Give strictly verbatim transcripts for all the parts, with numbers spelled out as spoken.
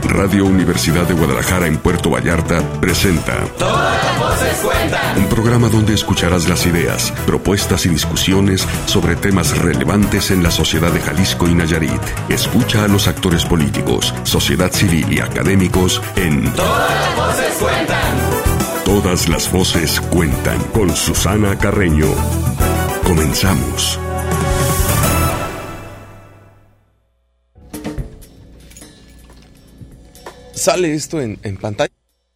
Radio Universidad de Guadalajara en Puerto Vallarta presenta Todas las voces cuentan. Un programa donde escucharás las ideas, propuestas y discusiones sobre temas relevantes en la sociedad de Jalisco y Nayarit. Escucha a los actores políticos, sociedad civil y académicos en Todas las voces cuentan. Todas las voces cuentan con Susana Carreño. Comenzamos. ¿Sale esto en, en pantalla?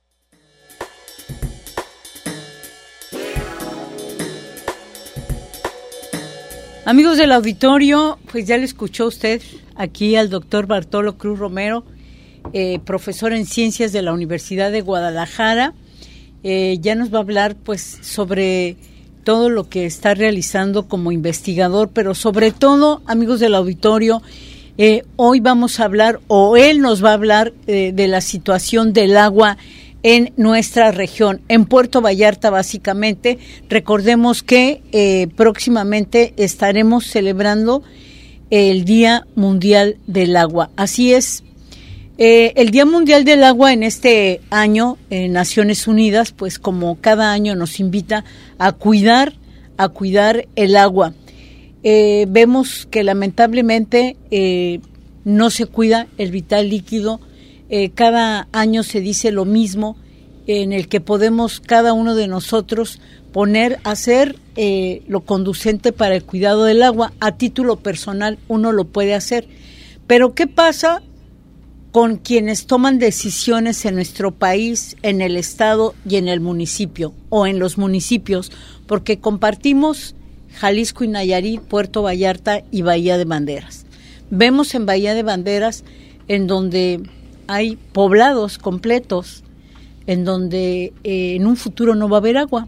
Amigos del auditorio, pues ya le escuchó usted aquí al doctor Bartolo Cruz Romero, eh, profesor en Ciencias de la Universidad de Guadalajara. Eh, ya nos va a hablar pues sobre todo lo que está realizando como investigador, pero sobre todo, amigos del auditorio, Eh, hoy vamos a hablar, o él nos va a hablar eh, de la situación del agua en nuestra región, en Puerto Vallarta básicamente. Recordemos que eh, próximamente estaremos celebrando el Día Mundial del Agua. Así es, eh, el Día Mundial del Agua en este año, en Naciones Unidas, pues como cada año nos invita a cuidar, a cuidar el agua. Eh, vemos que lamentablemente eh, no se cuida el vital líquido. Eh, cada año se dice lo mismo, en el que podemos cada uno de nosotros poner, hacer eh, lo conducente para el cuidado del agua. A título personal uno lo puede hacer, pero ¿qué pasa con quienes toman decisiones en nuestro país, en el estado y en el municipio o en los municipios? Porque compartimos Jalisco y Nayarit, Puerto Vallarta y Bahía de Banderas. Vemos en Bahía de Banderas en donde hay poblados completos, en donde eh, en un futuro no va a haber agua.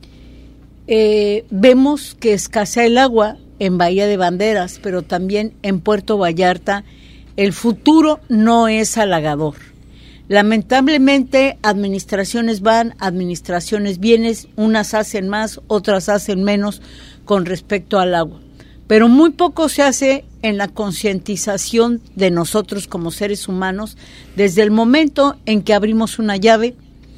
Eh, vemos que escasea el agua en Bahía de Banderas, pero también en Puerto Vallarta el futuro no es halagador. Lamentablemente, administraciones van, administraciones vienen, unas hacen más, otras hacen menos con respecto al agua. Pero muy poco se hace en la concientización de nosotros como seres humanos. Desde el momento en que abrimos una llave,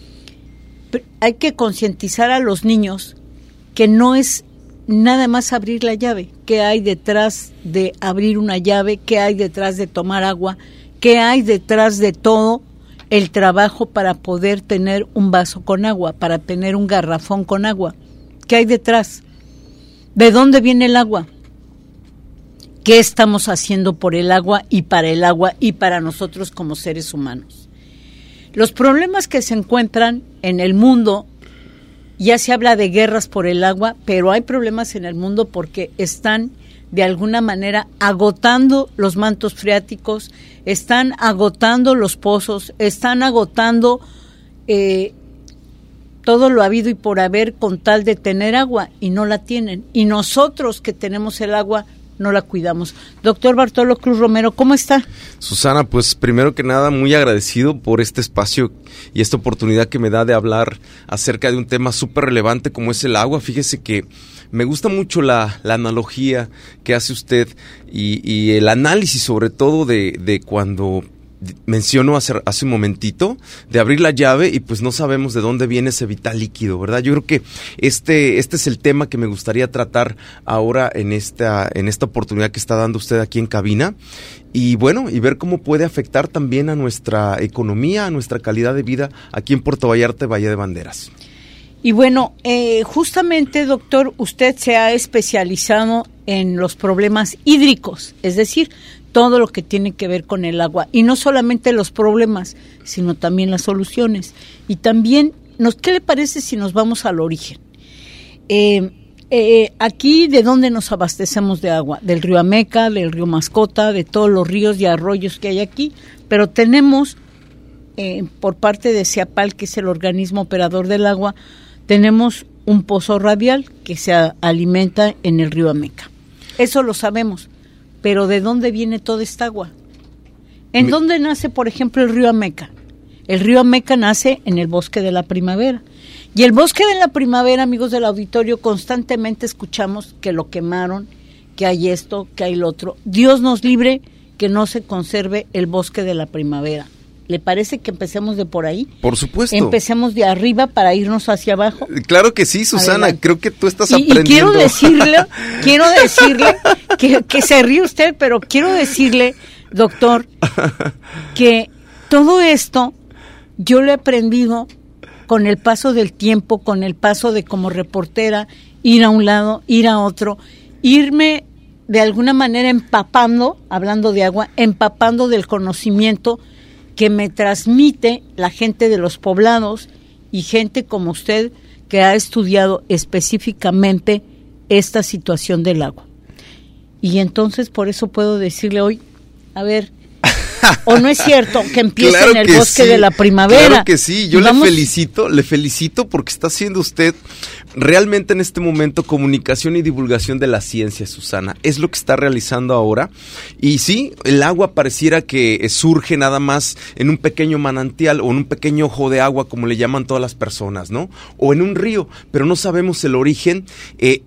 hay que concientizar a los niños que no es nada más abrir la llave. ¿Qué hay detrás de abrir una llave? ¿Qué hay detrás de tomar agua? ¿Qué hay detrás de todo el trabajo para poder tener un vaso con agua, para tener un garrafón con agua? ¿Qué hay detrás? ¿De dónde viene el agua? ¿Qué estamos haciendo por el agua y para el agua y para nosotros como seres humanos? Los problemas que se encuentran en el mundo, ya se habla de guerras por el agua, pero hay problemas en el mundo porque están de alguna manera agotando los mantos freáticos, están agotando los pozos, están agotando eh, todo lo habido y por haber con tal de tener agua, y no la tienen. Y nosotros que tenemos el agua no la cuidamos. Doctor Bartolo Cruz Romero, ¿cómo está? Susana, pues primero que nada muy agradecido por este espacio y esta oportunidad que me da de hablar acerca de un tema súper relevante como es el agua. Fíjese que me gusta mucho la, la analogía que hace usted y, y el análisis sobre todo de, de cuando mencionó hace, hace un momentito de abrir la llave y pues no sabemos de dónde viene ese vital líquido, ¿verdad? Yo creo que este este es el tema que me gustaría tratar ahora en esta en esta oportunidad que está dando usted aquí en cabina y bueno, y ver cómo puede afectar también a nuestra economía, a nuestra calidad de vida aquí en Puerto Vallarta y Bahía de Banderas. Y bueno, eh, justamente, doctor, usted se ha especializado en los problemas hídricos, es decir, todo lo que tiene que ver con el agua, y no solamente los problemas, sino también las soluciones. Y también, nos, ¿qué le parece si nos vamos al origen? Eh, eh, aquí, ¿de dónde nos abastecemos de agua? Del río Ameca, del río Mascota, de todos los ríos y arroyos que hay aquí, pero tenemos, eh, por parte de CEAPAL, que es el organismo operador del agua, tenemos un pozo radial que se alimenta en el río Ameca. Eso lo sabemos. Pero ¿de dónde viene toda esta agua? ¿En Me... dónde nace, por ejemplo, el río Ameca? El río Ameca nace en el bosque de la primavera. Y el bosque de la primavera, amigos del auditorio, constantemente escuchamos que lo quemaron, que hay esto, que hay lo otro. Dios nos libre que no se conserve el bosque de la primavera. ¿Le parece que empecemos de por ahí? Por supuesto. Empecemos de arriba para irnos hacia abajo. Claro que sí, Susana. Adelante. Creo que tú estás y, aprendiendo. Y quiero decirle, quiero decirle que, que se ríe usted, pero quiero decirle, doctor, que todo esto yo lo he aprendido con el paso del tiempo, con el paso de como reportera, ir a un lado, ir a otro, irme de alguna manera empapando, hablando de agua, empapando del conocimiento que me transmite la gente de los poblados y gente como usted que ha estudiado específicamente esta situación del agua. Y entonces por eso puedo decirle hoy, a ver, ¿o no es cierto que empiece claro en el bosque sí, de la primavera? Claro que sí, yo Vamos... le felicito, le felicito porque está haciendo usted realmente en este momento comunicación y divulgación de la ciencia, Susana. Es lo que está realizando ahora. Y sí, el agua pareciera que surge nada más en un pequeño manantial o en un pequeño ojo de agua, como le llaman todas las personas, ¿no? O en un río, pero no sabemos el origen eh,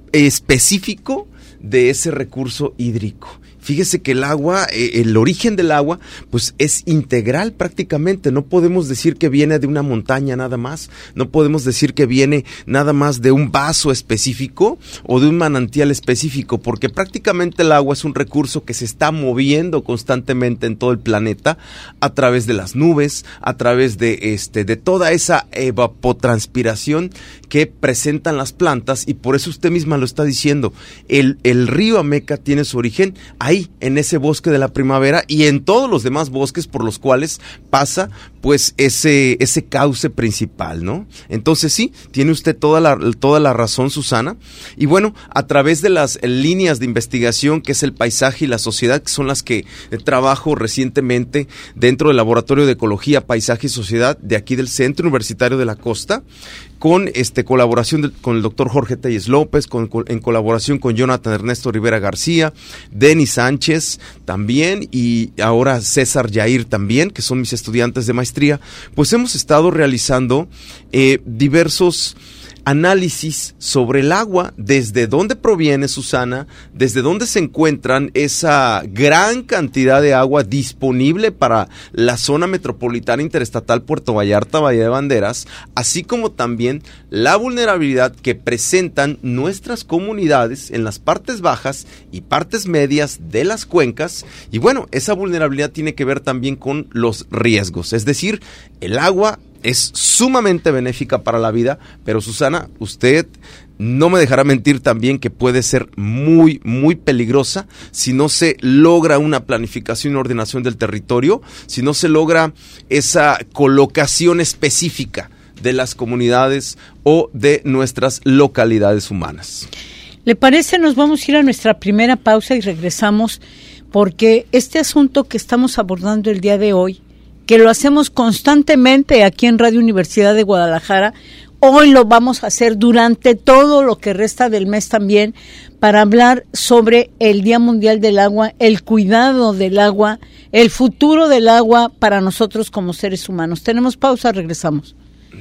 específico de ese recurso hídrico. Fíjese que el agua, eh, el origen del agua, pues es integral prácticamente. No podemos decir que viene de una montaña nada más. No podemos decir que viene nada más de un vaso específico o de un manantial específico, porque prácticamente el agua es un recurso que se está moviendo constantemente en todo el planeta a través de las nubes, a través de este, de toda esa evapotranspiración que presentan las plantas, y por eso usted misma lo está diciendo. El, el río Ameca tiene su origen ahí, en ese bosque de la primavera y en todos los demás bosques por los cuales pasa pues ese ese cauce principal, ¿no? Entonces sí, tiene usted toda la toda la razón, Susana. Y bueno, a través de las líneas de investigación que es el paisaje y la sociedad, que son las que trabajo recientemente dentro del Laboratorio de Ecología, Paisaje y Sociedad de aquí del Centro Universitario de la Costa, con este colaboración de, con el doctor Jorge Telles López, con, con, en colaboración con Jonathan Ernesto Rivera García, Denis Sánchez también, y ahora César Yair también, que son mis estudiantes de maestría, pues hemos estado realizando eh, diversos análisis sobre el agua, desde dónde proviene, Susana, desde dónde se encuentran esa gran cantidad de agua disponible para la zona metropolitana interestatal Puerto Vallarta, Bahía de Banderas, así como también la vulnerabilidad que presentan nuestras comunidades en las partes bajas y partes medias de las cuencas. Y bueno, esa vulnerabilidad tiene que ver también con los riesgos, es decir, el agua es sumamente benéfica para la vida, pero Susana, usted no me dejará mentir también que puede ser muy, muy peligrosa si no se logra una planificación y ordenación del territorio, si no se logra esa colocación específica de las comunidades o de nuestras localidades humanas. ¿Le parece? Nos vamos a ir a nuestra primera pausa y regresamos, porque este asunto que estamos abordando el día de hoy, que lo hacemos constantemente aquí en Radio Universidad de Guadalajara, hoy lo vamos a hacer durante todo lo que resta del mes también, para hablar sobre el Día Mundial del Agua, el cuidado del agua, el futuro del agua para nosotros como seres humanos. Tenemos pausa, regresamos.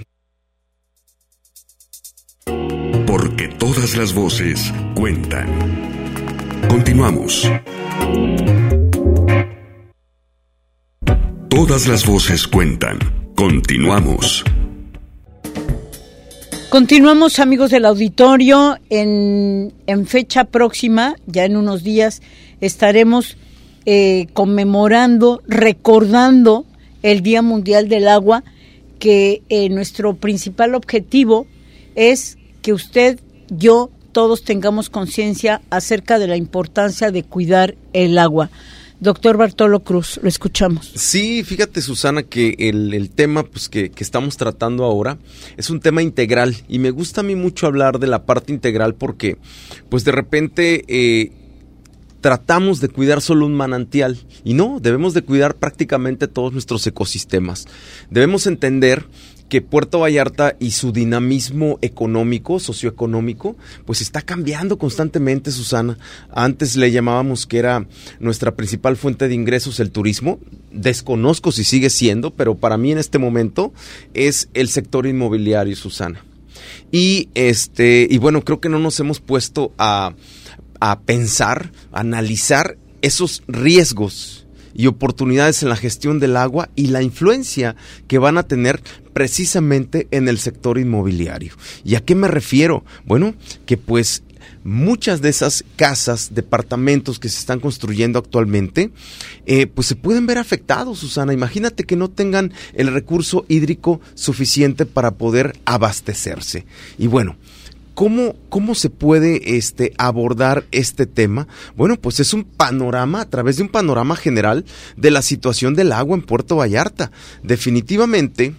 Porque todas las voces cuentan. Continuamos. Todas las voces cuentan. Continuamos. Continuamos, amigos del auditorio. En, en fecha próxima, ya en unos días, estaremos eh, conmemorando, recordando el Día Mundial del Agua, que eh, nuestro principal objetivo es que usted, yo, todos tengamos conciencia acerca de la importancia de cuidar el agua. Doctor Bartolo Cruz, lo escuchamos. Sí, fíjate, Susana, que el, el tema pues que, que estamos tratando ahora es un tema integral, y me gusta a mí mucho hablar de la parte integral porque pues de repente eh, tratamos de cuidar solo un manantial, y no, debemos de cuidar prácticamente todos nuestros ecosistemas. Debemos entender que Puerto Vallarta y su dinamismo económico, socioeconómico, pues está cambiando constantemente, Susana. Antes le llamábamos que era nuestra principal fuente de ingresos el turismo. Desconozco si sigue siendo, pero para mí en este momento es el sector inmobiliario, Susana. Y este, y bueno, creo que no nos hemos puesto a, a pensar, a analizar esos riesgos y oportunidades en la gestión del agua y la influencia que van a tener precisamente en el sector inmobiliario. ¿Y a qué me refiero? Bueno, que pues muchas de esas casas, departamentos que se están construyendo actualmente, eh, pues se pueden ver afectados, Susana. Imagínate que no tengan el recurso hídrico suficiente para poder abastecerse. Y bueno, ¿Cómo, ¿Cómo se puede este, abordar este tema? Bueno, pues es un panorama, a través de un panorama general de la situación del agua en Puerto Vallarta. Definitivamente,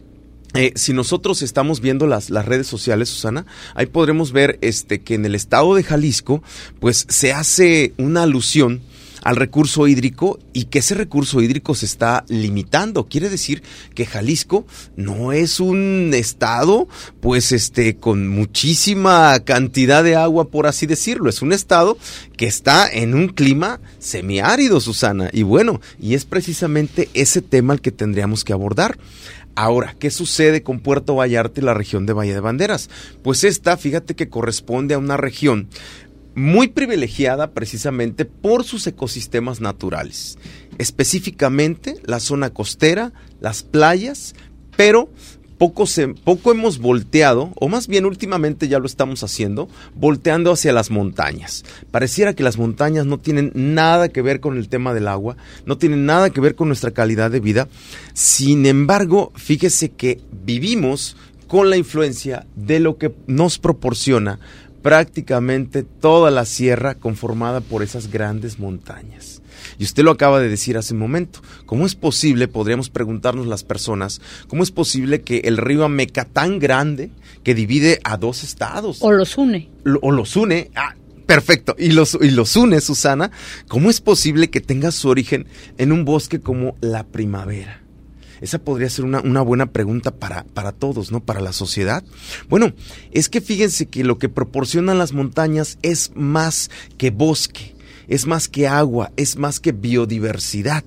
eh, si nosotros estamos viendo las, las redes sociales, Susana, ahí podremos ver este, que en el estado de Jalisco, pues se hace una alusión al recurso hídrico y que ese recurso hídrico se está limitando. Quiere decir que Jalisco no es un estado pues este con muchísima cantidad de agua, por así decirlo. Es un estado que está en un clima semiárido, Susana. Y bueno, y es precisamente ese tema el que tendríamos que abordar. Ahora, ¿qué sucede con Puerto Vallarta y la región de Valle de Banderas? Pues esta, fíjate que corresponde a una región muy privilegiada precisamente por sus ecosistemas naturales, específicamente la zona costera, las playas, pero poco, se, poco hemos volteado, o más bien últimamente ya lo estamos haciendo, volteando hacia las montañas. Pareciera que las montañas no tienen nada que ver con el tema del agua, no tienen nada que ver con nuestra calidad de vida. Sin embargo, fíjese que vivimos con la influencia de lo que nos proporciona prácticamente toda la sierra conformada por esas grandes montañas. Y usted lo acaba de decir hace un momento. ¿Cómo es posible, podríamos preguntarnos las personas, cómo es posible que el río Ameca, tan grande, que divide a dos estados? O los une. Lo, o los une. Ah, perfecto. Y los, y los une, Susana. ¿Cómo es posible que tenga su origen en un bosque como la Primavera? Esa podría ser una, una buena pregunta para, para todos, ¿no? Para la sociedad. Bueno, es que fíjense que lo que proporcionan las montañas es más que bosque, es más que agua, es más que biodiversidad.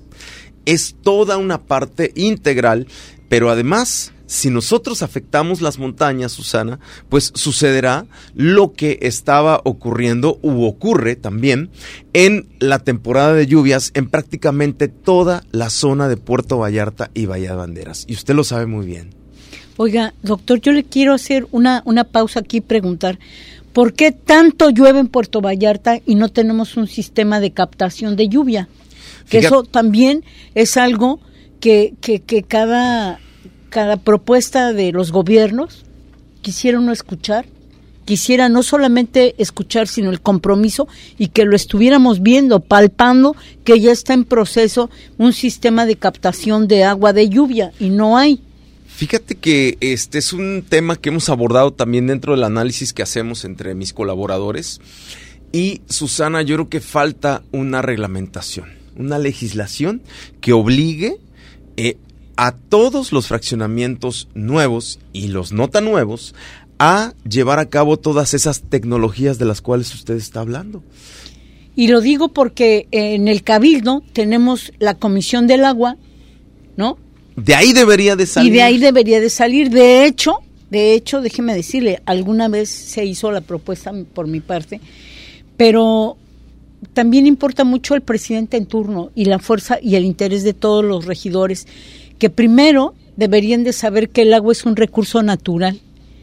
Es toda una parte integral, pero además, si nosotros afectamos las montañas, Susana, pues sucederá lo que estaba ocurriendo u ocurre también en la temporada de lluvias en prácticamente toda la zona de Puerto Vallarta y Valle de Banderas. Y usted lo sabe muy bien. Oiga, doctor, yo le quiero hacer una, una pausa aquí y preguntar, ¿por qué tanto llueve en Puerto Vallarta y no tenemos un sistema de captación de lluvia? Que Fíjate. Eso también es algo que, que, que cada... cada propuesta de los gobiernos quisiera uno escuchar, quisiera no solamente escuchar, sino el compromiso y que lo estuviéramos viendo, palpando que ya está en proceso un sistema de captación de agua de lluvia y no hay. Fíjate que este es un tema que hemos abordado también dentro del análisis que hacemos entre mis colaboradores y Susana, yo creo que falta una reglamentación, una legislación que obligue eh, a todos los fraccionamientos nuevos y los no tan nuevos a llevar a cabo todas esas tecnologías de las cuales usted está hablando. Y lo digo porque en el Cabildo tenemos la Comisión del Agua, ¿no? De ahí debería de salir. Y de ahí debería de salir. De hecho, de hecho, déjeme decirle, alguna vez se hizo la propuesta por mi parte, pero también importa mucho el presidente en turno y la fuerza y el interés de todos los regidores, que primero deberían de saber que el agua es un recurso natural,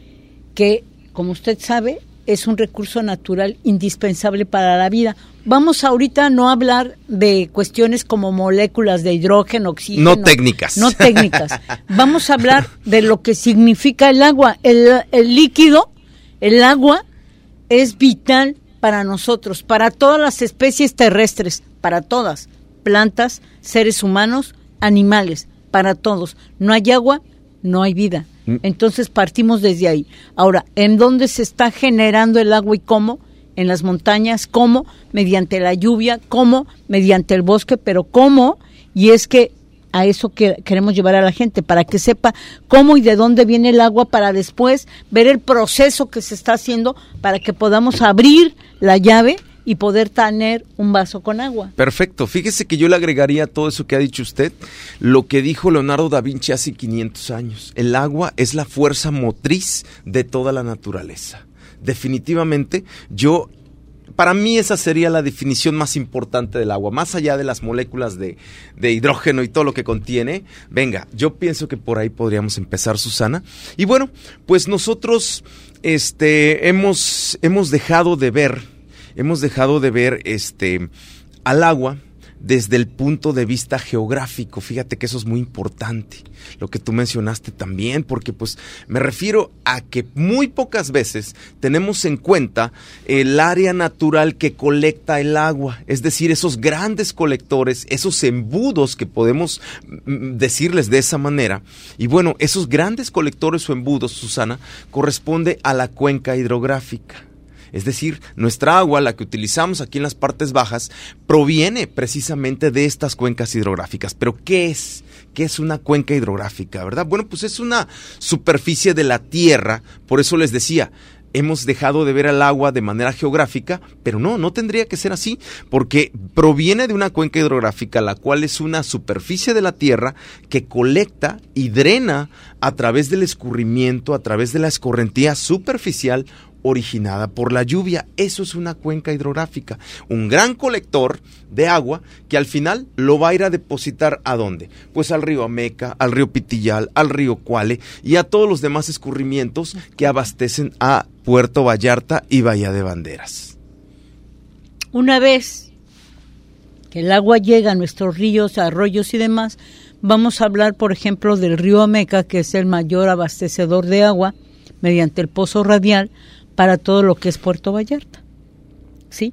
que, como usted sabe, es un recurso natural indispensable para la vida. Vamos ahorita no a hablar de cuestiones como moléculas de hidrógeno, oxígeno. No técnicas. No técnicas. Vamos a hablar de lo que significa el agua. El, el líquido, el agua, es vital para nosotros, para todas las especies terrestres, para todas, plantas, seres humanos, animales, para todos. No hay agua, no hay vida. Entonces partimos desde ahí. Ahora, ¿en dónde se está generando el agua y cómo? En las montañas, ¿cómo? Mediante la lluvia, ¿cómo? Mediante el bosque, pero ¿cómo? Y es que a eso que queremos llevar a la gente, para que sepa cómo y de dónde viene el agua, para después ver el proceso que se está haciendo para que podamos abrir la llave y poder tener un vaso con agua. Perfecto. Fíjese que yo le agregaría a todo eso que ha dicho usted, lo que dijo Leonardo da Vinci hace quinientos años. El agua es la fuerza motriz de toda la naturaleza. Definitivamente, yo para mí esa sería la definición más importante del agua, más allá de las moléculas de, de hidrógeno y todo lo que contiene. Venga, yo pienso que por ahí podríamos empezar, Susana. Y bueno, pues nosotros este, hemos, hemos dejado de ver, hemos dejado de ver este, al agua desde el punto de vista geográfico. Fíjate que eso es muy importante, lo que tú mencionaste también, porque pues me refiero a que muy pocas veces tenemos en cuenta el área natural que colecta el agua, es decir, esos grandes colectores, esos embudos que podemos decirles de esa manera. Y bueno, esos grandes colectores o embudos, Susana, corresponde a la cuenca hidrográfica. Es decir, nuestra agua, la que utilizamos aquí en las partes bajas, proviene precisamente de estas cuencas hidrográficas. ¿Pero qué es? ¿Qué es una cuenca hidrográfica, verdad? Bueno, pues es una superficie de la tierra, por eso les decía, hemos dejado de ver al agua de manera geográfica, pero no, no tendría que ser así, porque proviene de una cuenca hidrográfica, la cual es una superficie de la tierra que colecta y drena a través del escurrimiento, a través de la escorrentía superficial originada por la lluvia. Eso es una cuenca hidrográfica, un gran colector de agua que al final lo va a ir a depositar ¿a dónde? Pues al río Ameca, al río Pitillal, al río Cuale y a todos los demás escurrimientos que abastecen a Puerto Vallarta y Bahía de Banderas. Una vez que el agua llega a nuestros ríos, arroyos y demás, vamos a hablar, por ejemplo, del río Ameca, que es el mayor abastecedor de agua mediante el pozo radial para todo lo que es Puerto Vallarta, ¿sí?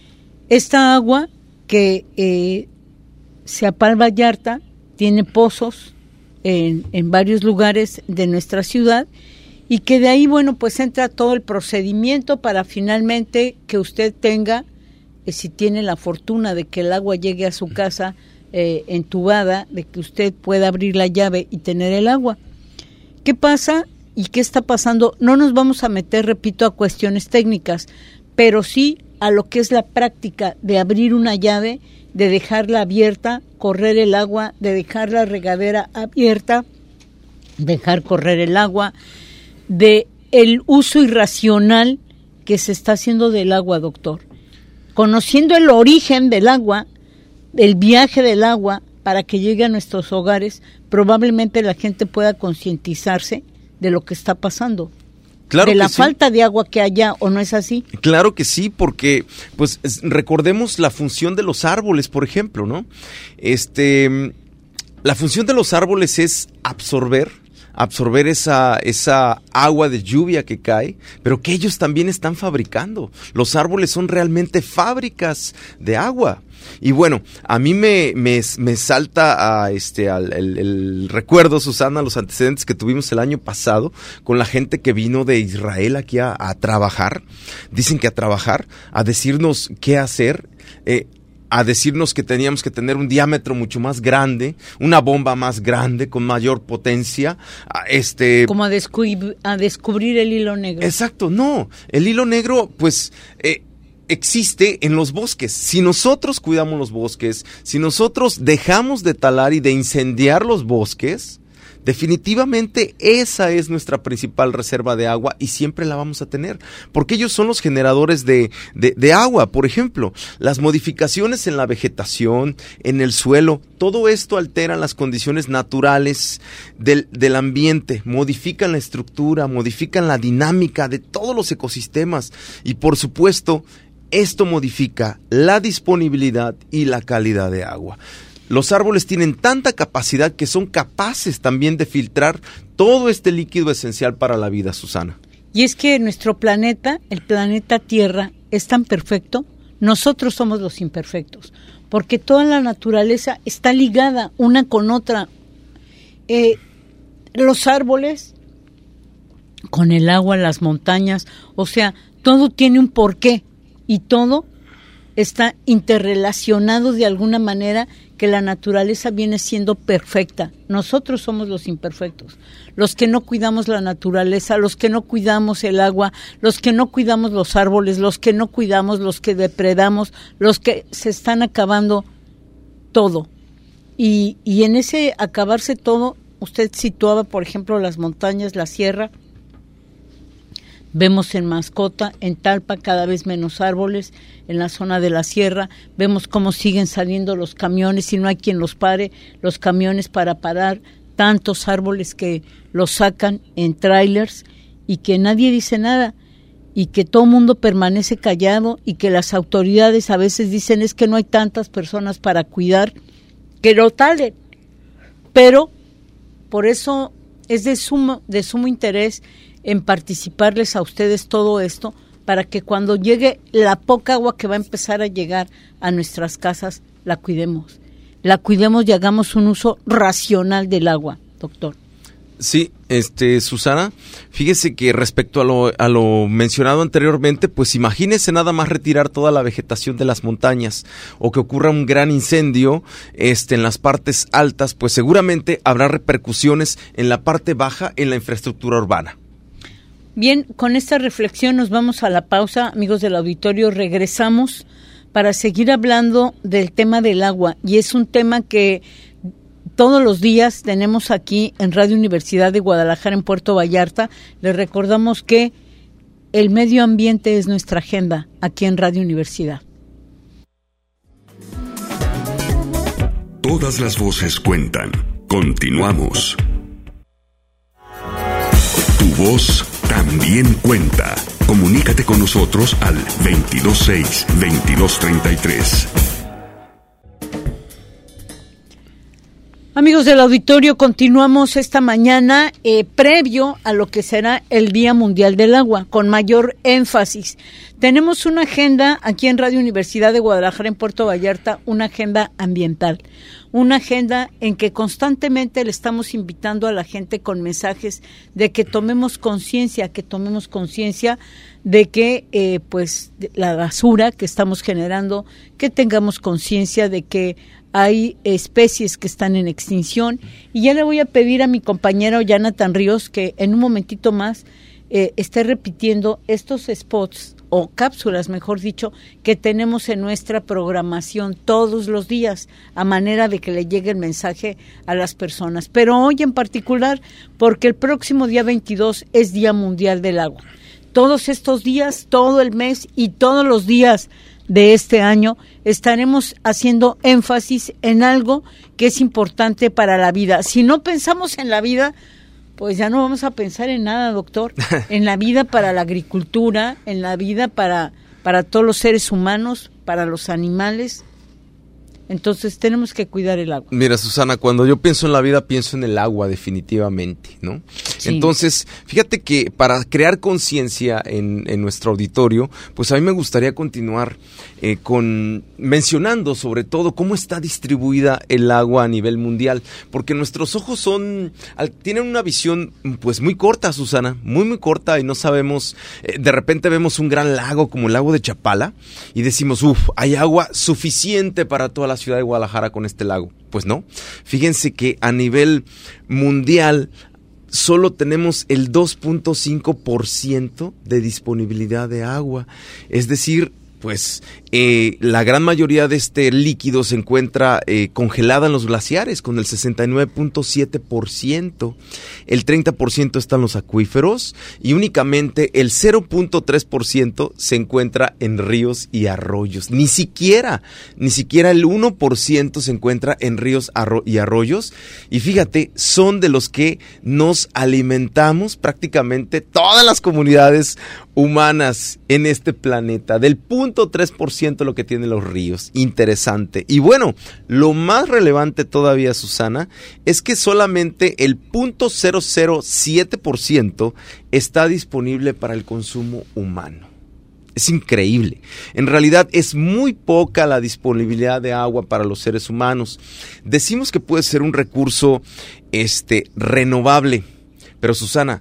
Esta agua que eh, Seapal Vallarta tiene pozos en, en varios lugares de nuestra ciudad y que de ahí, bueno, pues entra todo el procedimiento para finalmente que usted tenga, eh, si tiene la fortuna de que el agua llegue a su casa eh, entubada, de que usted pueda abrir la llave y tener el agua. ¿Qué pasa? ¿Y qué está pasando? No nos vamos a meter, repito, a cuestiones técnicas, pero sí a lo que es la práctica de abrir una llave, de dejarla abierta, correr el agua, de dejar la regadera abierta, dejar correr el agua, de el uso irracional que se está haciendo del agua, doctor. Conociendo el origen del agua, el viaje del agua para que llegue a nuestros hogares, probablemente la gente pueda concientizarse de lo que está pasando, claro, de la sí. falta de agua que haya, ¿o no es así? Claro que sí, porque pues es, recordemos la función de los árboles, por ejemplo, ¿no? Este, la función de los árboles es absorber, absorber esa, esa agua de lluvia que cae, pero que ellos también están fabricando. Los árboles son realmente fábricas de agua. Y bueno, a mí me, me, me salta a este, al, el, el recuerdo, Susana, los antecedentes que tuvimos el año pasado con la gente que vino de Israel aquí a, a trabajar. Dicen que a trabajar, a decirnos qué hacer, eh, a decirnos que teníamos que tener un diámetro mucho más grande, una bomba más grande, con mayor potencia. este Como a, descubrir, a descubrir el hilo negro. Exacto, no, el hilo negro, pues... Eh, existe en los bosques. Si nosotros cuidamos los bosques, si nosotros dejamos de talar y de incendiar los bosques, definitivamente esa es nuestra principal reserva de agua y siempre la vamos a tener, porque ellos son los generadores de, de, de agua. Por ejemplo, las modificaciones en la vegetación, en el suelo, todo esto altera las condiciones naturales del, del ambiente, modifican la estructura, modifican la dinámica de todos los ecosistemas y por supuesto, esto modifica la disponibilidad y la calidad de agua. Los árboles tienen tanta capacidad que son capaces también de filtrar todo este líquido esencial para la vida, Susana. Y es que nuestro planeta, el planeta Tierra, es tan perfecto, nosotros somos los imperfectos, porque toda la naturaleza está ligada una con otra. Eh, los árboles, con el agua, las montañas, o sea, todo tiene un porqué. Y todo está interrelacionado de alguna manera, que la naturaleza viene siendo perfecta. Nosotros somos los imperfectos, los que no cuidamos la naturaleza, los que no cuidamos el agua, los que no cuidamos los árboles, los que no cuidamos, los que depredamos, los que se están acabando todo. Y, y en ese acabarse todo, usted situaba, por ejemplo, las montañas, la sierra. Vemos en Mascota, en Talpa, cada vez menos árboles, en la zona de la sierra, vemos cómo siguen saliendo los camiones y no hay quien los pare, los camiones para parar tantos árboles que los sacan en trailers y que nadie dice nada y que todo el mundo permanece callado y que las autoridades a veces dicen es que no hay tantas personas para cuidar, que lo talen, pero por eso es de sumo, de sumo interés en participarles a ustedes todo esto, para que cuando llegue la poca agua que va a empezar a llegar a nuestras casas, la cuidemos. La cuidemos y hagamos un uso racional del agua, doctor. Sí, este, Susana, fíjese que respecto a lo, a lo mencionado anteriormente, pues imagínese nada más retirar toda la vegetación de las montañas o que ocurra un gran incendio este, en las partes altas, pues seguramente habrá repercusiones en la parte baja en la infraestructura urbana. Bien, con esta reflexión nos vamos a la pausa, amigos del auditorio, regresamos para seguir hablando del tema del agua, y es un tema que todos los días tenemos aquí en Radio Universidad de Guadalajara, en Puerto Vallarta. Les recordamos que el medio ambiente es nuestra agenda aquí en Radio Universidad. Todas las voces cuentan. Continuamos. Tu voz también cuenta. Comunícate con nosotros al veintidós seis, veintidós treinta y tres. Amigos del auditorio, continuamos esta mañana eh, previo a lo que será el Día Mundial del Agua, con mayor énfasis. Tenemos una agenda aquí en Radio Universidad de Guadalajara, en Puerto Vallarta, una agenda ambiental, una agenda en que constantemente le estamos invitando a la gente con mensajes de que tomemos conciencia, que tomemos conciencia de que eh, pues la basura que estamos generando, que tengamos conciencia de que hay especies que están en extinción, y ya le voy a pedir a mi compañero Jonathan Ríos que en un momentito más eh, esté repitiendo estos spots o cápsulas, mejor dicho, que tenemos en nuestra programación todos los días, a manera de que le llegue el mensaje a las personas. Pero hoy en particular, porque el próximo día veintidós es Día Mundial del Agua. Todos estos días, todo el mes y todos los días de este año estaremos haciendo énfasis en algo que es importante para la vida. Si no pensamos en la vida, pues ya no vamos a pensar en nada, doctor. En la vida para la agricultura, en la vida para, para todos los seres humanos, para los animales. Entonces tenemos que cuidar el agua. Mira, Susana, cuando yo pienso en la vida, pienso en el agua definitivamente, ¿no? Sí. Entonces, fíjate que para crear conciencia en, en nuestro auditorio, pues a mí me gustaría continuar eh, con mencionando sobre todo cómo está distribuida el agua a nivel mundial, porque nuestros ojos son tienen una visión pues muy corta, Susana, muy muy corta, y no sabemos, eh, de repente vemos un gran lago como el lago de Chapala y decimos, uff, hay agua suficiente para toda la ciudad de Guadalajara con este lago. Pues no, fíjense que a nivel mundial solo tenemos el dos punto cinco por ciento de disponibilidad de agua, es decir, pues eh, la gran mayoría de este líquido se encuentra eh, congelada en los glaciares con el sesenta y nueve punto siete por ciento, el treinta por ciento está en los acuíferos y únicamente el cero punto tres por ciento se encuentra en ríos y arroyos. Ni siquiera, ni siquiera el uno por ciento se encuentra en ríos arro- y arroyos, y fíjate, son de los que nos alimentamos prácticamente todas las comunidades humanas en este planeta, del punto tres por ciento lo que tienen los ríos. Interesante. Y bueno, lo más relevante todavía, Susana, es que solamente el punto cero cero siete por ciento está disponible para el consumo humano. Es increíble. En realidad es muy poca la disponibilidad de agua para los seres humanos. Decimos que puede ser un recurso este, renovable, pero Susana,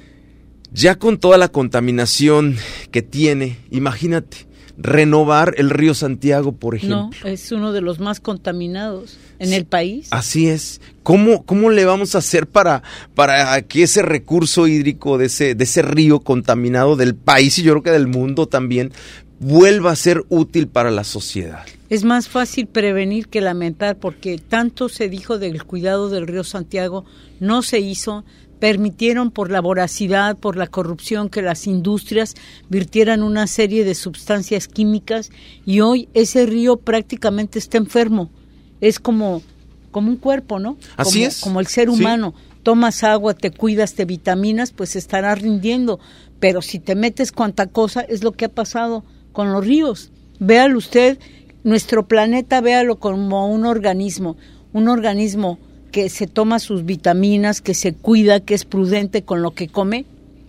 ya con toda la contaminación que tiene, imagínate, renovar el río Santiago, por ejemplo. No, es uno de los más contaminados en el país. Así es. ¿Cómo, cómo le vamos a hacer para, para que ese recurso hídrico de ese, de ese río contaminado del país y yo creo que del mundo también vuelva a ser útil para la sociedad? Es más fácil prevenir que lamentar, porque tanto se dijo del cuidado del río Santiago, no se hizo, permitieron por la voracidad, por la corrupción, que las industrias virtieran una serie de sustancias químicas y hoy ese río prácticamente está enfermo. Es como, como un cuerpo, ¿no? Así como, es. Como el ser humano. Sí. Tomas agua, te cuidas, te vitaminas, pues estarás rindiendo. Pero si te metes cuanta cosa, es lo que ha pasado con los ríos. Véalo usted, nuestro planeta, véalo como un organismo, un organismo que se toma sus vitaminas, que se cuida, que es prudente con lo que come.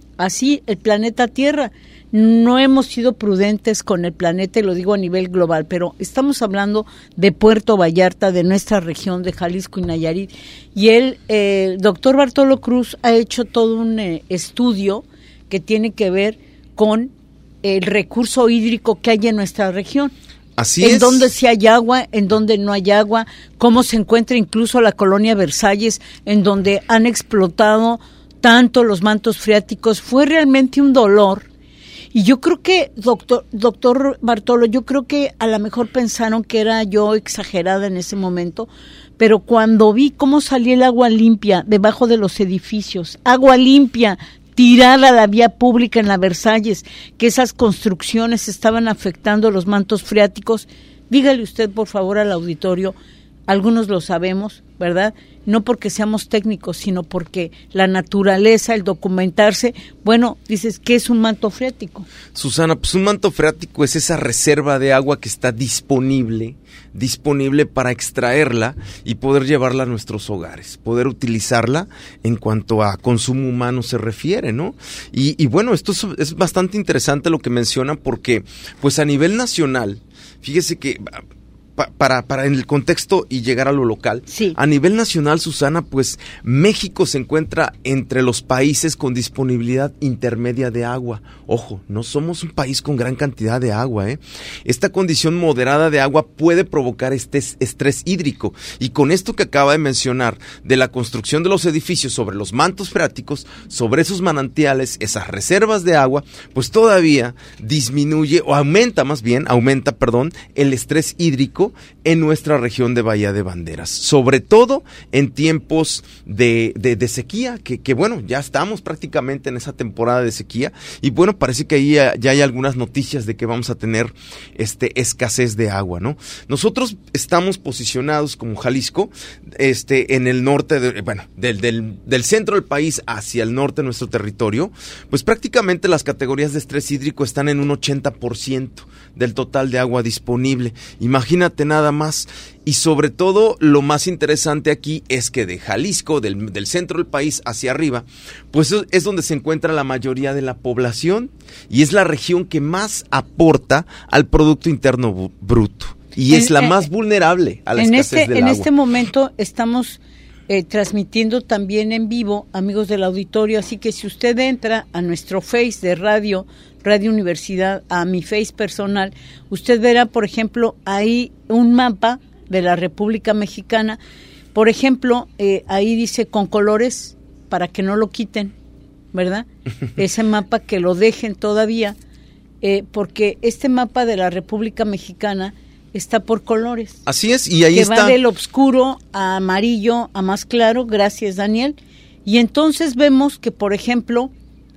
Así el planeta Tierra. No hemos sido prudentes con el planeta, y lo digo a nivel global, pero estamos hablando de Puerto Vallarta, de nuestra región, de Jalisco y Nayarit. Y él, eh, el doctor Bartolo Cruz, ha hecho todo un eh, estudio que tiene que ver con el recurso hídrico que hay en nuestra región. Así en es. dónde sí hay agua, en dónde no hay agua, cómo se encuentra incluso la colonia Versalles, en donde han explotado tanto los mantos freáticos. Fue realmente un dolor. Y yo creo que, doctor, doctor Bartolo, yo creo que a lo mejor pensaron que era yo exagerada en ese momento, pero cuando vi cómo salía el agua limpia debajo de los edificios, agua limpia, tirada a la vía pública en la Versalles, que esas construcciones estaban afectando los mantos freáticos, dígale usted por favor al auditorio, algunos lo sabemos, ¿verdad? No porque seamos técnicos, sino porque la naturaleza, el documentarse, bueno, dices, ¿qué es un manto freático? Susana, pues un manto freático es esa reserva de agua que está disponible, disponible para extraerla y poder llevarla a nuestros hogares, poder utilizarla en cuanto a consumo humano se refiere, ¿no? Y, y bueno, esto es, es bastante interesante lo que menciona porque, pues a nivel nacional, fíjese que Para, para en el contexto y llegar a lo local, sí. A nivel nacional, Susana, pues México se encuentra entre los países con disponibilidad intermedia de agua. Ojo, no somos un país con gran cantidad de agua, ¿eh? Esta condición moderada de agua puede provocar este estrés hídrico. Y con esto que acaba de mencionar, de la construcción de los edificios sobre los mantos freáticos, sobre esos manantiales, esas reservas de agua, pues todavía disminuye o aumenta más bien, aumenta, perdón, el estrés hídrico en nuestra región de Bahía de Banderas, sobre todo en tiempos de, de, de sequía, que, que bueno, ya estamos prácticamente en esa temporada de sequía, y bueno, parece que ahí ya, ya hay algunas noticias de que vamos a tener este escasez de agua, ¿no? Nosotros estamos posicionados como Jalisco, este, en el norte, de, bueno, del, del, del centro del país hacia el norte de nuestro territorio, pues prácticamente las categorías de estrés hídrico están en un ochenta por ciento del total de agua disponible. Imagínate nada más. Y sobre todo, lo más interesante aquí es que de Jalisco, del, del centro del país hacia arriba, pues es donde se encuentra la mayoría de la población y es la región que más aporta al Producto Interno Bruto y es en, la más vulnerable a la en escasez este, del en agua. En este momento estamos eh, transmitiendo también en vivo, amigos del auditorio, así que si usted entra a nuestro Face de radio, Radio Universidad, a mi Face personal, usted verá, por ejemplo, ahí un mapa de la República Mexicana. Por ejemplo, eh, ahí dice con colores para que no lo quiten, ¿verdad? Ese mapa que lo dejen todavía, eh, porque este mapa de la República Mexicana está por colores. Así es, y ahí que está. Que va del oscuro a amarillo a más claro, gracias Daniel. Y entonces vemos que, por ejemplo,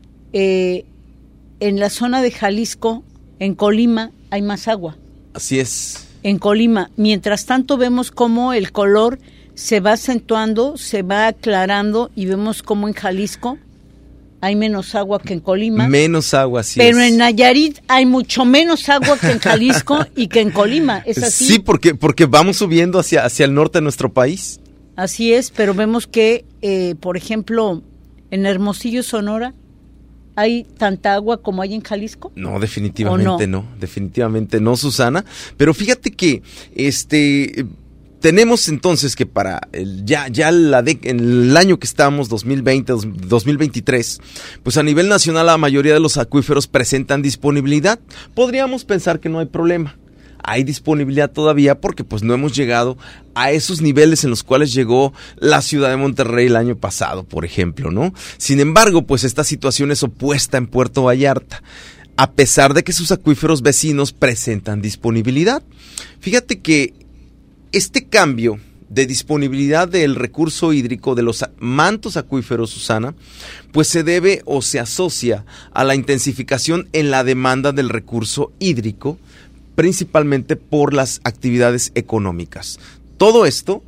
eh, en la zona de Jalisco, en Colima, hay más agua. Así es. En Colima. Mientras tanto vemos cómo el color se va acentuando, se va aclarando y vemos cómo en Jalisco hay menos agua que en Colima. Menos agua, sí. Pero es. en Nayarit hay mucho menos agua que en Jalisco y que en Colima. ¿Es así? Sí, porque, porque vamos subiendo hacia, hacia el norte de nuestro país. Así es, pero vemos que, eh, por ejemplo, en Hermosillo, Sonora, ¿hay tanta agua como hay en Jalisco? No, definitivamente no? no, definitivamente no, Susana. Pero fíjate que este tenemos entonces que para el, ya ya la de, en el año que estamos, dos mil veinte, dos mil veintitrés, pues a nivel nacional la mayoría de los acuíferos presentan disponibilidad. Podríamos pensar que no hay problema. Hay disponibilidad todavía porque pues no hemos llegado a esos niveles en los cuales llegó la ciudad de Monterrey el año pasado, por ejemplo, ¿no? Sin embargo, pues esta situación es opuesta en Puerto Vallarta, a pesar de que sus acuíferos vecinos presentan disponibilidad. Fíjate que este cambio de disponibilidad del recurso hídrico de los mantos acuíferos, Susana, pues se debe o se asocia a la intensificación en la demanda del recurso hídrico, principalmente por las actividades económicas. Todo esto,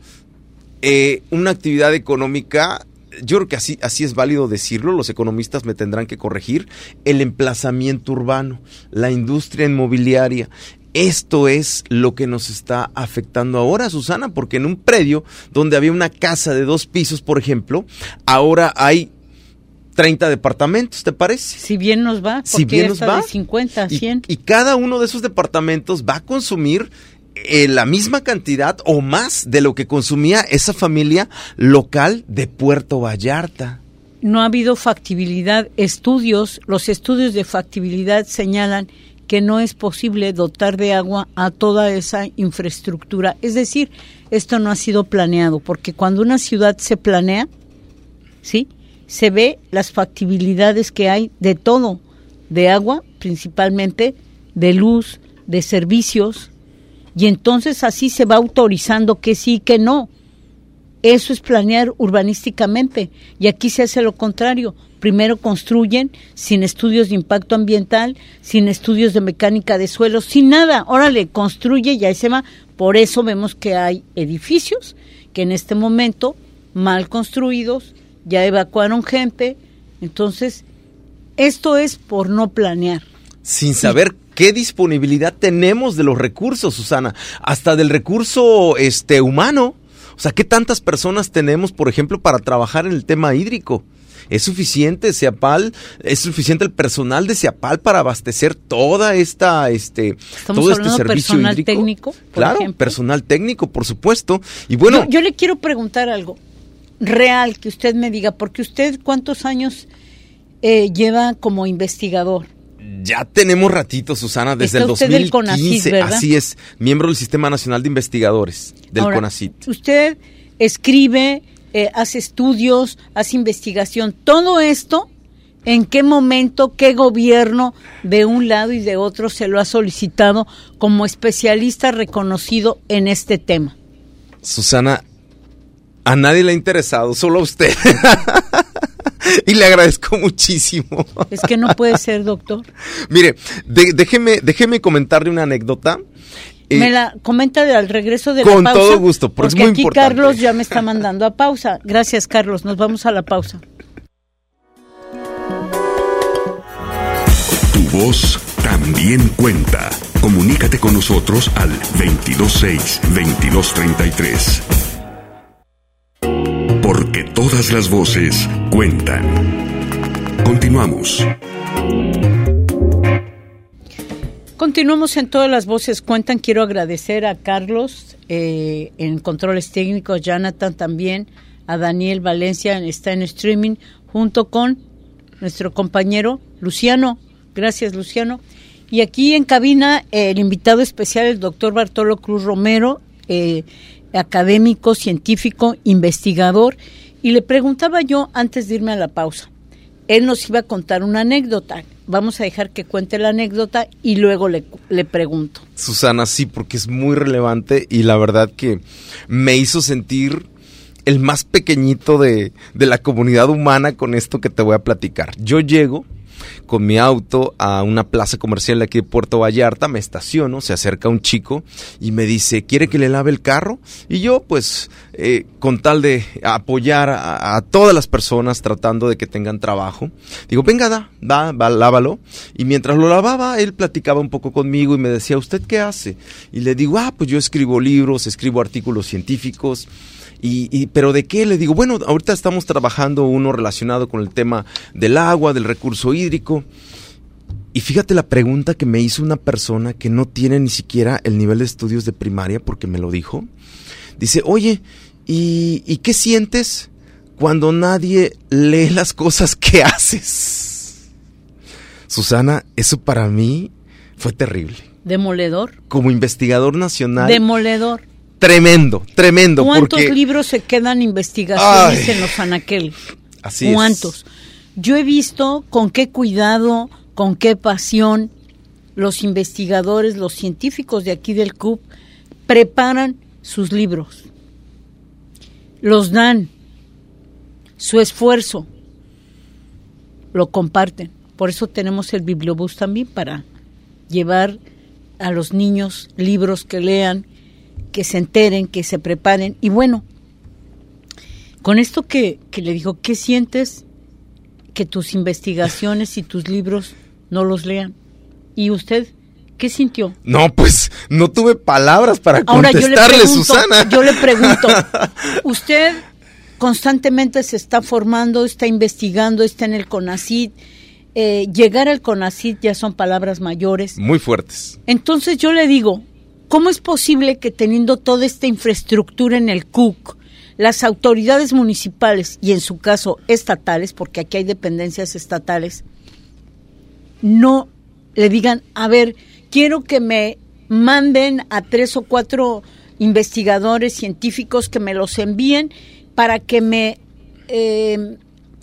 eh, una actividad económica, yo creo que así, así es válido decirlo, los economistas me tendrán que corregir, el emplazamiento urbano, la industria inmobiliaria. Esto es lo que nos está afectando ahora, Susana, porque en un predio donde había una casa de dos pisos, por ejemplo, ahora hay treinta departamentos, ¿te parece? Si bien nos va, porque si bien nos va, de cincuenta a cien. Y, y cada uno de esos departamentos va a consumir eh, la misma cantidad o más de lo que consumía esa familia local de Puerto Vallarta. No ha habido factibilidad. Estudios, los estudios de factibilidad señalan que no es posible dotar de agua a toda esa infraestructura. Es decir, esto no ha sido planeado, porque cuando una ciudad se planea, ¿sí?, se ve las factibilidades que hay de todo, de agua principalmente, de luz, de servicios, y entonces así se va autorizando que sí y que no. Eso es planear urbanísticamente, y aquí se hace lo contrario. Primero construyen sin estudios de impacto ambiental, sin estudios de mecánica de suelos, sin nada. Órale, construye y ahí se va. Por eso vemos que hay edificios que en este momento, mal construidos, ya evacuaron gente. Entonces, esto es por no planear. Sin saber sí. qué disponibilidad tenemos de los recursos, Susana, hasta del recurso este humano. O sea, ¿qué tantas personas tenemos, por ejemplo, para trabajar en el tema hídrico? ¿Es suficiente Ceapal? ¿Es suficiente el personal de Ceapal para abastecer toda esta, este, Estamos todo este servicio personal hídrico? Técnico, por claro, ejemplo. Personal técnico, por supuesto. Y bueno, yo, yo le quiero preguntar algo real que usted me diga, porque usted ¿cuántos años eh, lleva como investigador? Ya tenemos ratito, Susana, desde Está el usted dos mil quince, del CONACYT, ¿verdad? Así es, miembro del Sistema Nacional de Investigadores del Ahora, CONACYT. Usted escribe, eh, hace estudios, hace investigación, todo esto, ¿en qué momento, qué gobierno de un lado y de otro se lo ha solicitado como especialista reconocido en este tema? Susana, a nadie le ha interesado, solo a usted. Y le agradezco muchísimo. Es que no puede ser, doctor. Mire, de, déjeme, déjeme comentarle una anécdota. Me la comenta de, al regreso de con la pausa. Con todo gusto, porque, porque es muy aquí importante. Carlos ya me está mandando a pausa. Gracias, Carlos. Nos vamos a la pausa. Tu voz también cuenta. Comunícate con nosotros al veintidós seis, veintidós treinta y tres. Porque todas las voces cuentan. Continuamos. Continuamos en Todas las Voces Cuentan. Quiero agradecer a Carlos eh, en controles técnicos, Jonathan también, a Daniel Valencia, está en streaming, junto con nuestro compañero Luciano. Gracias, Luciano. Y aquí en cabina eh, el invitado especial, el doctor Bartolo Cruz Romero, eh, académico, científico, investigador. Y le preguntaba yo antes de irme a la pausa, él nos iba a contar una anécdota. Vamos a dejar que cuente la anécdota y luego le, le pregunto. Susana, sí, porque es muy relevante y la verdad que me hizo sentir el más pequeñito de, de la comunidad humana con esto que te voy a platicar. Yo llego con mi auto a una plaza comercial de aquí de Puerto Vallarta, me estaciono, se acerca un chico y me dice, ¿quiere que le lave el carro? Y yo, pues, eh, con tal de apoyar a, a todas las personas tratando de que tengan trabajo, digo, venga, da, da, va, lávalo. Y mientras lo lavaba, él platicaba un poco conmigo y me decía, ¿usted qué hace? Y le digo, ah, pues yo escribo libros, escribo artículos científicos. Y, y, ¿pero de qué? Le digo, bueno, ahorita estamos trabajando uno relacionado con el tema del agua, del recurso hídrico. Y fíjate la pregunta que me hizo una persona que no tiene ni siquiera el nivel de estudios de primaria, porque me lo dijo. Dice, oye, ¿y, y qué sientes cuando nadie lee las cosas que haces? Susana, eso para mí fue terrible. ¿Demoledor? Como investigador nacional. Demoledor. Tremendo, tremendo. ¿Cuántos porque... libros se quedan investigaciones Ay, en los anaqueles? Así ¿Cuántos? es. Yo he visto con qué cuidado, con qué pasión los investigadores, los científicos de aquí del C U B preparan sus libros. los dan, su esfuerzo, lo comparten. Por eso tenemos el bibliobús también, para llevar a los niños libros que lean, que se enteren, que se preparen. Y bueno, con esto que, que le digo, ¿qué sientes que tus investigaciones y tus libros no los lean? ¿Y usted qué sintió? No, pues no tuve palabras para Ahora, contestarle, yo le pregunto, Susana. Yo le pregunto, usted constantemente se está formando, está investigando, está en el CONACYT. Eh, llegar al CONACYT ya son palabras mayores. Muy fuertes. Entonces yo le digo, ¿cómo es posible que teniendo toda esta infraestructura en el C U C, las autoridades municipales y en su caso estatales, porque aquí hay dependencias estatales, no le digan, a ver, quiero que me manden a tres o cuatro investigadores científicos, que me los envíen para que me eh,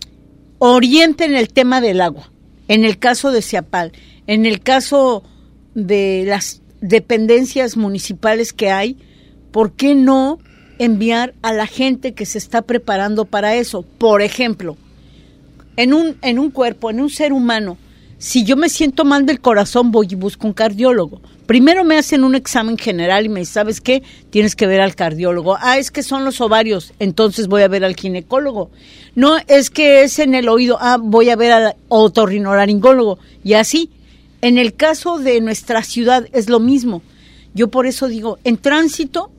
orienten el tema del agua? En el caso de Ciapal, en el caso de las dependencias municipales que hay, ¿por qué no enviar a la gente que se está preparando para eso? Por ejemplo, en un, en un cuerpo, en un ser humano, si yo me siento mal del corazón, voy y busco un cardiólogo. Primero me hacen un examen general y me dicen, ¿sabes qué? Tienes que ver al cardiólogo. Ah, es que son los ovarios, entonces voy a ver al ginecólogo. No, es que es en el oído. Ah, voy a ver al otorrinolaringólogo. Y así, en el caso de nuestra ciudad es lo mismo. Yo por eso digo, en tránsito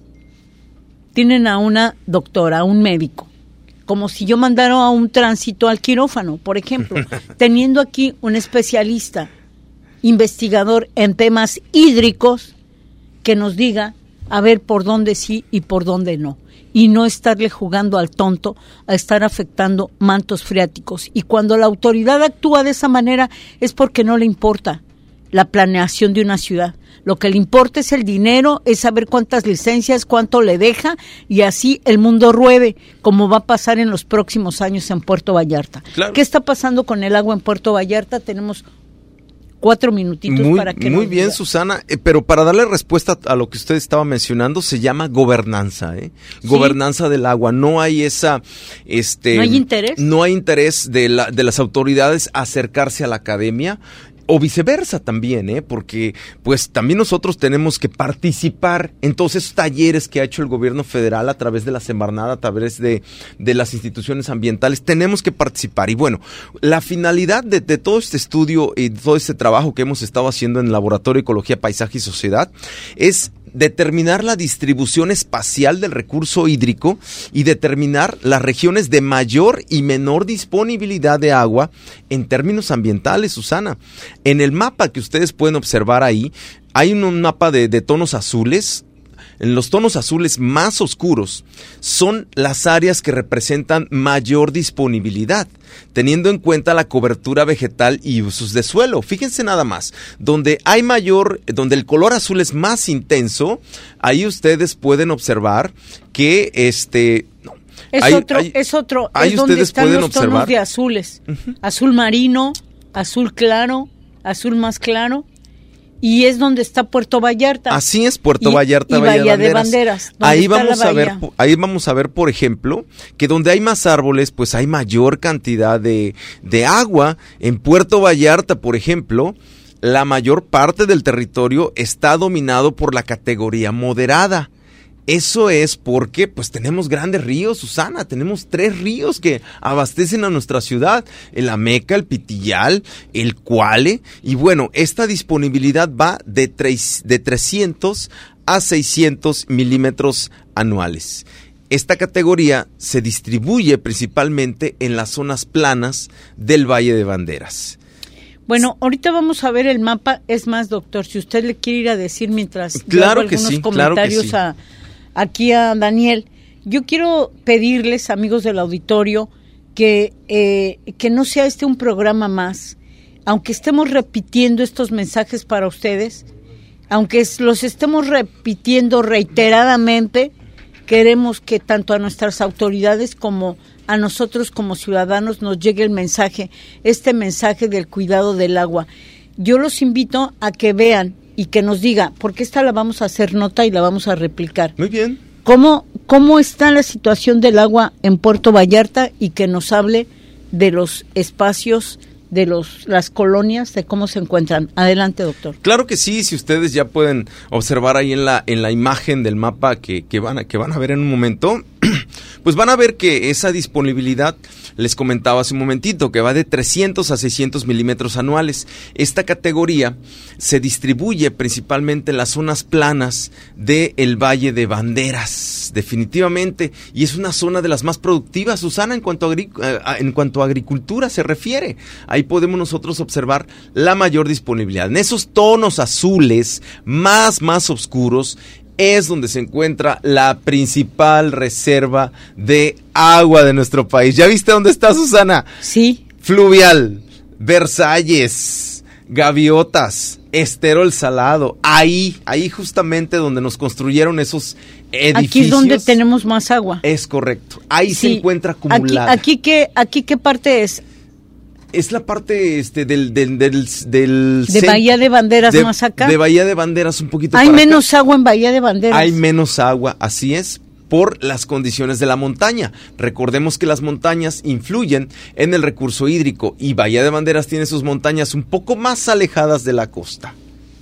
tienen a una doctora, a un médico, como si yo mandara a un tránsito al quirófano, por ejemplo, teniendo aquí un especialista, investigador en temas hídricos, que nos diga a ver por dónde sí y por dónde no, y no estarle jugando al tonto a estar afectando mantos freáticos. Y cuando la autoridad actúa de esa manera es porque no le importa la planeación de una ciudad. Lo que le importa es el dinero, es saber cuántas licencias, cuánto le deja, y así el mundo ruede, como va a pasar en los próximos años en Puerto Vallarta. Claro. ¿Qué está pasando con el agua en Puerto Vallarta? Tenemos cuatro minutitos muy, para que Muy nos bien, diga. Susana, eh, pero para darle respuesta a lo que usted estaba mencionando, se llama gobernanza, ¿eh? ¿Sí? Gobernanza del agua. No hay esa... este ¿No hay interés? No hay interés de, la, de las autoridades a acercarse a la academia, o viceversa también, ¿eh? Porque pues también nosotros tenemos que participar en todos esos talleres que ha hecho el gobierno federal a través de la Semarnat, a través de, de las instituciones ambientales. Tenemos que participar. Y bueno, la finalidad de, de todo este estudio y todo este trabajo que hemos estado haciendo en el Laboratorio de Ecología, Paisaje y Sociedad es determinar la distribución espacial del recurso hídrico y determinar las regiones de mayor y menor disponibilidad de agua en términos ambientales, Susana. En el mapa que ustedes pueden observar ahí, hay un mapa de, de tonos azules. En los tonos azules más oscuros son las áreas que representan mayor disponibilidad, teniendo en cuenta la cobertura vegetal y usos de suelo. Fíjense nada más, donde hay mayor, donde el color azul es más intenso, ahí ustedes pueden observar que este... No, es, hay, otro, hay, es otro, ahí es donde ustedes están pueden los observar tonos de azules, uh-huh. Azul marino, azul claro, azul más claro. Y es donde está Puerto Vallarta. Así es, Puerto y, Vallarta, y Bahía, Bahía de Banderas. Ahí vamos a ver, ahí vamos a ver, por ejemplo, que donde hay más árboles, pues hay mayor cantidad de, de agua. En Puerto Vallarta, por ejemplo, la mayor parte del territorio está dominado por la categoría moderada. Eso es porque pues tenemos grandes ríos, Susana, tenemos tres ríos que abastecen a nuestra ciudad, el Ameca, el Pitillal, el Cuale, y bueno, esta disponibilidad va de, tres, de trescientos a seiscientos milímetros anuales. Esta categoría se distribuye principalmente en las zonas planas del Valle de Banderas. Bueno, ahorita vamos a ver el mapa, es más, doctor, si usted le quiere ir a decir mientras claro yo hago que algunos sí, comentarios claro que sí. a... Aquí a Daniel, yo quiero pedirles, amigos del auditorio, que, eh, que no sea este un programa más, aunque estemos repitiendo estos mensajes para ustedes, aunque los estemos repitiendo reiteradamente, queremos que tanto a nuestras autoridades como a nosotros como ciudadanos nos llegue el mensaje, este mensaje del cuidado del agua. Yo los invito a que vean y que nos diga, porque esta la vamos a hacer nota y la vamos a replicar. Muy bien. ¿Cómo, cómo está la situación del agua en Puerto Vallarta y que nos hable de los espacios, de los las colonias, de cómo se encuentran? Adelante, doctor. Claro que sí, si ustedes ya pueden observar ahí en la en la imagen del mapa que, que van a que van a ver en un momento, pues van a ver que esa disponibilidad, les comentaba hace un momentito, que va de trescientos a seiscientos milímetros anuales. Esta categoría se distribuye principalmente en las zonas planas del Valle de Banderas, definitivamente, y es una zona de las más productivas, Susana, en cuanto a, agric- en cuanto a agricultura se refiere. Ahí podemos nosotros observar la mayor disponibilidad. En esos tonos azules más, más oscuros, es donde se encuentra la principal reserva de agua de nuestro país. ¿Ya viste dónde está, Susana? Sí. Fluvial, Versalles, Gaviotas, Estero el Salado. Ahí, ahí justamente donde nos construyeron esos edificios. Aquí es donde tenemos más agua. Es correcto. Ahí Sí. se encuentra acumulada. Aquí, aquí, ¿qué, aquí qué parte es? Es la parte este del del del, del De cen- Bahía de Banderas de, más acá. De Bahía de Banderas un poquito Hay para acá. menos agua en Bahía de Banderas. Hay menos agua, así es, por las condiciones de la montaña. Recordemos que las montañas influyen en el recurso hídrico y Bahía de Banderas tiene sus montañas un poco más alejadas de la costa.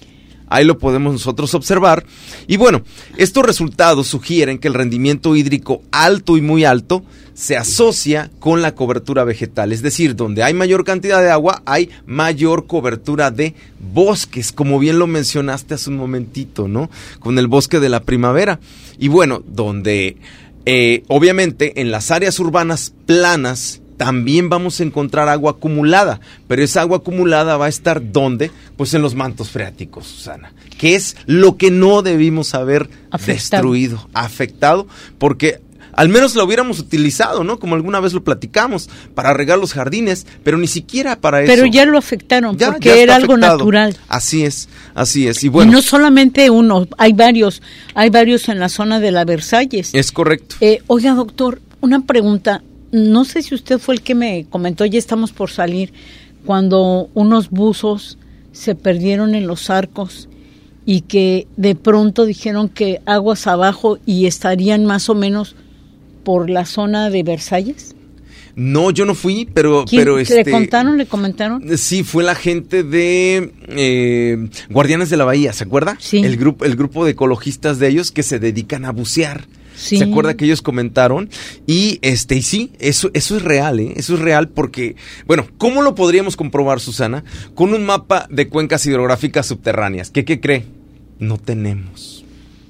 Ahí lo podemos nosotros observar. Y bueno, estos resultados sugieren que el rendimiento hídrico alto y muy alto se asocia con la cobertura vegetal. Es decir, donde hay mayor cantidad de agua, hay mayor cobertura de bosques, como bien lo mencionaste hace un momentito, ¿no? Con el bosque de la primavera. Y bueno, donde eh, obviamente en las áreas urbanas planas, también vamos a encontrar agua acumulada, pero esa agua acumulada va a estar ¿dónde? Pues en los mantos freáticos, Susana, que es lo que no debimos haber Afectado. destruido, afectado, porque al menos lo hubiéramos utilizado, ¿no? Como alguna vez lo platicamos, para regar los jardines, pero ni siquiera para eso. Pero ya lo afectaron, Ya- porque ya está era algo afectado. natural. Así es, así es. Y bueno, Y no solamente uno, hay varios, hay varios en la zona de la Versalles. es correcto. Eh, oiga, doctor, una pregunta. No sé si usted fue el que me comentó, ya estamos por salir, cuando unos buzos se perdieron en los arcos y que de pronto dijeron que aguas abajo y estarían más o menos por la zona de Versalles. No, yo no fui, pero... ¿Quién, pero este, ¿Le contaron, le comentaron? Sí, fue la gente de eh, Guardianes de la Bahía, ¿se acuerda? Sí. El grupo, el grupo de ecologistas de ellos que se dedican a bucear. Sí. ¿Se acuerda que ellos comentaron? Y este, y sí, eso, eso es real, ¿eh? Eso es real porque, bueno, ¿cómo lo podríamos comprobar, Susana? Con un mapa de cuencas hidrográficas subterráneas. ¿Qué, qué cree? No tenemos.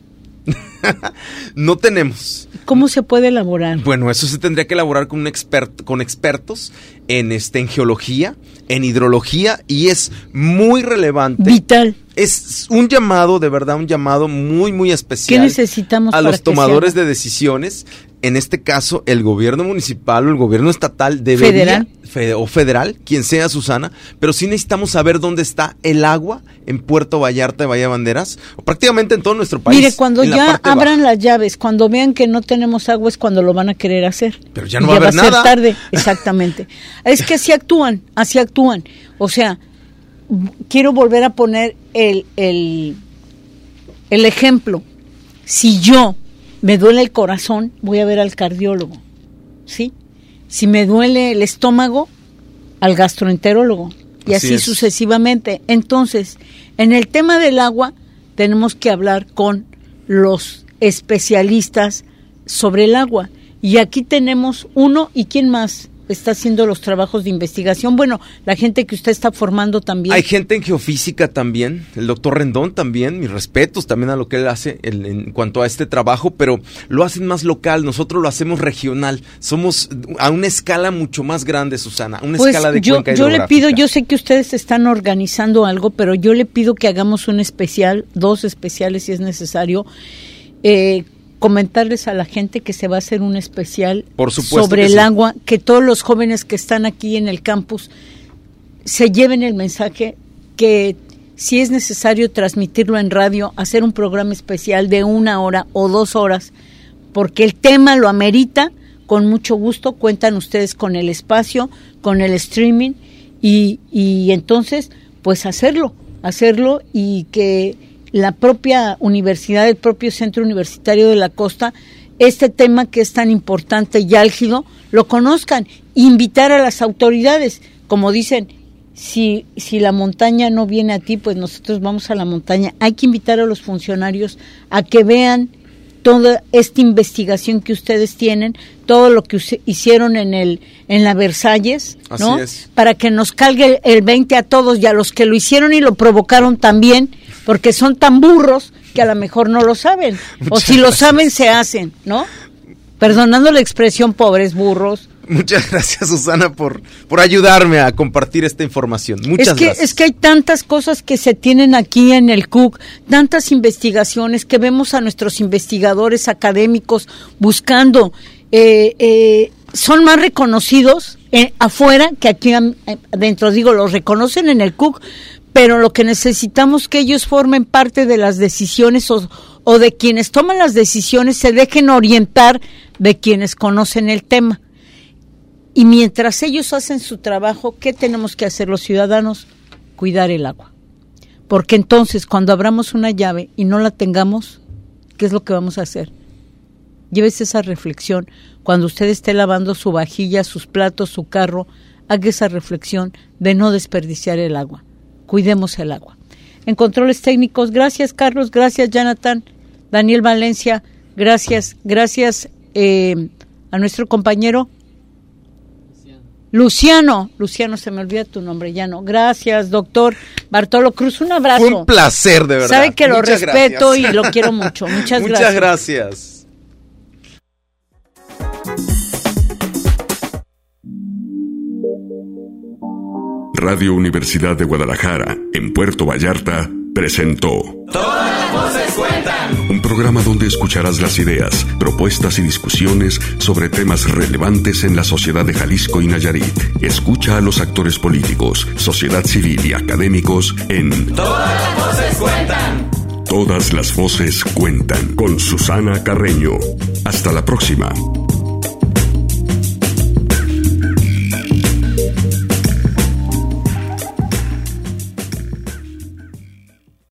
No tenemos. ¿Cómo se puede elaborar? Bueno, eso se tendría que elaborar con un expert, con expertos en este, en geología, en hidrología, y es muy relevante. Vital. Es un llamado, de verdad, un llamado muy, muy especial. ¿Qué necesitamos a para los que se tomadores haga? de decisiones? En este caso, el gobierno municipal o el gobierno estatal debería, Federal. fe- o federal, quien sea, Susana, pero sí necesitamos saber dónde está el agua en Puerto Vallarta de Bahía de Banderas, o prácticamente en todo nuestro país. Mire, cuando en la ya parte abran baja. las llaves, cuando vean que no tenemos agua es cuando lo van a querer hacer. Pero ya no Y va a haber ser nada. tarde, exactamente. Es que así actúan, así actúan. O sea, quiero volver a poner el, el, el ejemplo. Si yo me duele el corazón, voy a ver al cardiólogo, ¿sí? Si me duele el estómago, al gastroenterólogo, y Así así, es. sucesivamente. Entonces, en el tema del agua, tenemos que hablar con los especialistas sobre el agua. Y aquí tenemos uno, ¿y quién más está haciendo los trabajos de investigación? Bueno, la gente que usted está formando también. Hay gente en geofísica también, el doctor Rendón también, mis respetos también a lo que él hace el, en cuanto a este trabajo, pero lo hacen más local, nosotros lo hacemos regional, somos a una escala mucho más grande, Susana, a una Pues escala de yo, cuenca yo le hidrográfica. pido, yo sé que ustedes están organizando algo, pero yo le pido que hagamos un especial, dos especiales si es necesario, eh, comentarles a la gente que se va a hacer un especial Por supuesto sobre que el sí. agua, que todos los jóvenes que están aquí en el campus se lleven el mensaje, que si es necesario transmitirlo en radio, hacer un programa especial de una hora o dos horas, porque el tema lo amerita. Con mucho gusto cuentan ustedes con el espacio, con el streaming, y, y entonces pues hacerlo, hacerlo y que la propia universidad, el propio Centro Universitario de la Costa, este tema que es tan importante y álgido, lo conozcan, invitar a las autoridades, como dicen, si, si la montaña no viene a ti, pues nosotros vamos a la montaña. Hay que invitar a los funcionarios a que vean toda esta investigación que ustedes tienen, todo lo que hicieron en el en la Versalles, ¿no? Así es. Para que nos calgue el veinte a todos y a los que lo hicieron y lo provocaron también, porque son tan burros que a lo mejor no lo saben. Muchas o si lo gracias. saben, se hacen, ¿no? Perdonando la expresión, pobres burros. Muchas gracias, Susana, por, por ayudarme a compartir esta información. Muchas es que, gracias. Es que hay tantas cosas que se tienen aquí en el C U C, tantas investigaciones que vemos a nuestros investigadores académicos buscando. Eh, eh, son más reconocidos eh, afuera que aquí adentro. Digo, los reconocen en el C U C, pero lo que necesitamos es que ellos formen parte de las decisiones o, o de quienes toman las decisiones se dejen orientar de quienes conocen el tema. Y mientras ellos hacen su trabajo, ¿qué tenemos que hacer los ciudadanos? Cuidar el agua. Porque entonces, cuando abramos una llave y no la tengamos, ¿qué es lo que vamos a hacer? Llévese esa reflexión. Cuando usted esté lavando su vajilla, sus platos, su carro, haga esa reflexión de no desperdiciar el agua. Cuidemos el agua. En controles técnicos, gracias Carlos, gracias Jonathan, Daniel Valencia, gracias, gracias eh, a nuestro compañero Luciano, Luciano, se me olvida tu nombre, ya no. Gracias, doctor Bartolo Cruz, un abrazo. Fue un placer, de verdad. Sabe que lo Muchas respeto gracias. y lo quiero mucho. Muchas, Muchas gracias. gracias. Radio Universidad de Guadalajara, en Puerto Vallarta, presentó Todas las voces cuentan. un programa donde escucharás las ideas, propuestas y discusiones sobre temas relevantes en la sociedad de Jalisco y Nayarit. Escucha a los actores políticos, sociedad civil y académicos en Todas las voces cuentan. Todas las voces cuentan con Susana Carreño. Hasta la próxima.